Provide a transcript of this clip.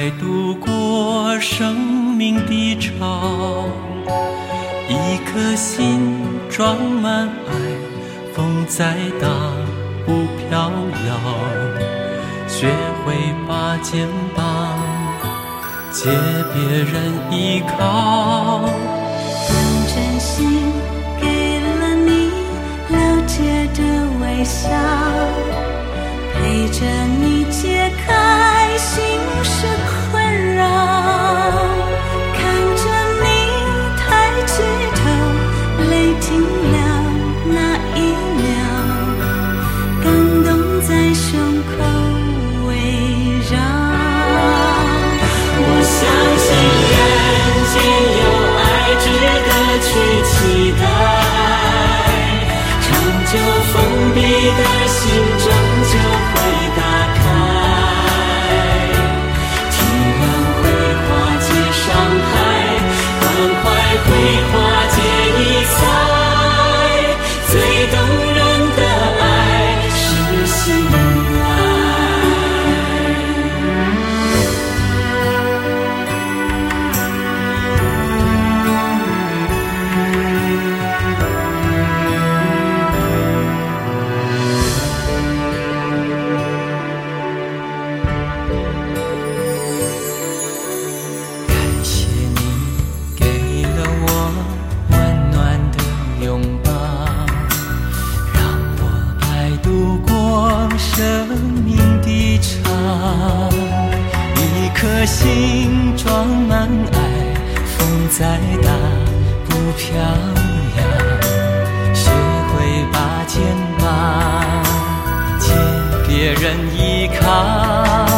白度过生命的潮，一颗心装满爱，风再大不飘摇，学会把肩膀借别人依靠。 用真心给了你了解的微笑，陪着你解开心事困扰，看着你抬起头，泪停了那一秒，感动在胸口围绕。 我相信人间有爱值得去期待，长久封闭的心终究会打开，体谅会化解伤害，关怀会化解疑猜，最动人的爱是心爱。 生命的长，一颗心装满爱，风再大不飘扬，学会把肩膀借别人依靠。